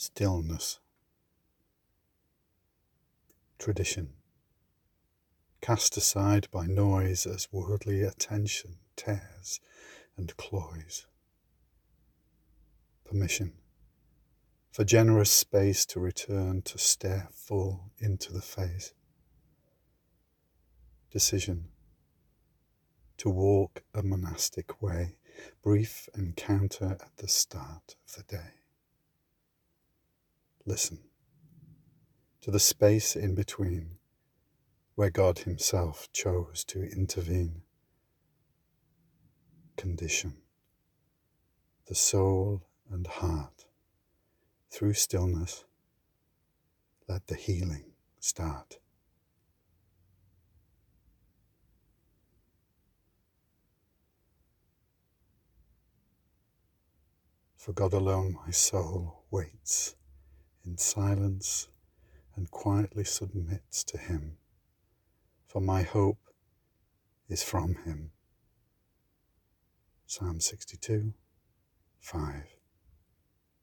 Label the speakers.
Speaker 1: Stillness. Tradition. Cast aside by noise as worldly attention tears and cloys. Permission. For generous space to return to stare full into the face. Decision. To walk a monastic way, brief encounter at the start of the day. Listen to the space in between, where God himself chose to intervene. Condition the soul and heart. Through stillness, let the healing start. For God alone my soul waits in silence and quietly submits to him, for my hope is from him. Psalm 62, 5.